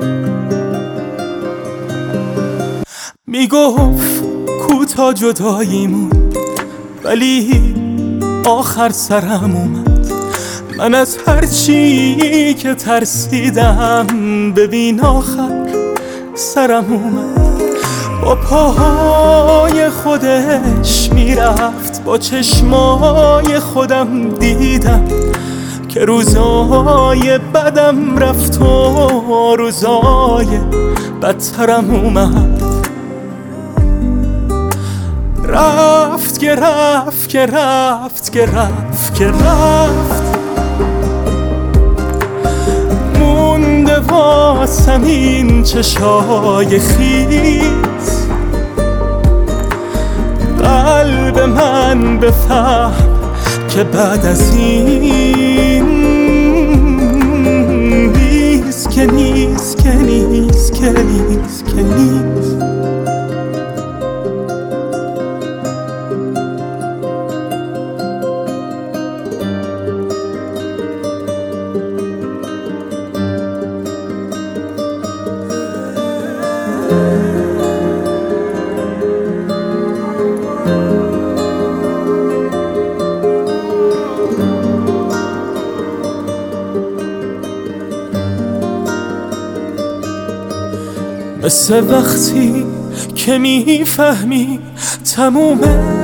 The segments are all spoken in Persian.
میگفت کوتا جداییمون، ولی آخر سرم اومد. من از هر چی که ترسیدم، ببین آخر سرم اومد. با پاهای خودش میرفت، با چشمای خودم دیدم که روزای بدم رفت و روزای بدترم اومد. رفت که رفت که رفت که رفت که رفت، مونده واسم این چشای خیز. قلب من بفهم که بعد از این نیست که نیست که نیست که نیست که نیست. مثل وقتی که میفهمی تموم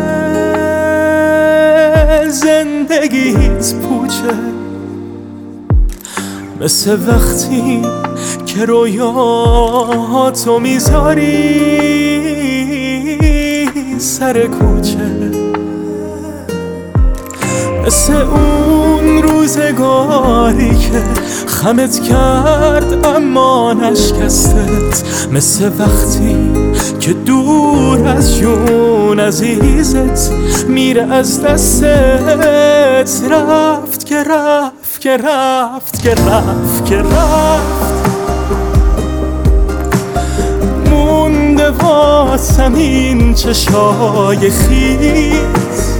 زندگیت پوچه، مثل وقتی که رویاتو میذاری سر کوچه، مثل اون روزگاری که خمت کرد اما نشکستت، مثل وقتی که دور از جون عزیزت میره از دستت. رفت که رفت که رفت که رفت که رفت، مونده واسم این چشای خیز.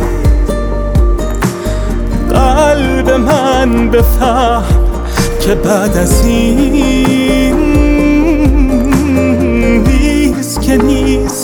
قلب من بفهم که بعد از این نیست که نیست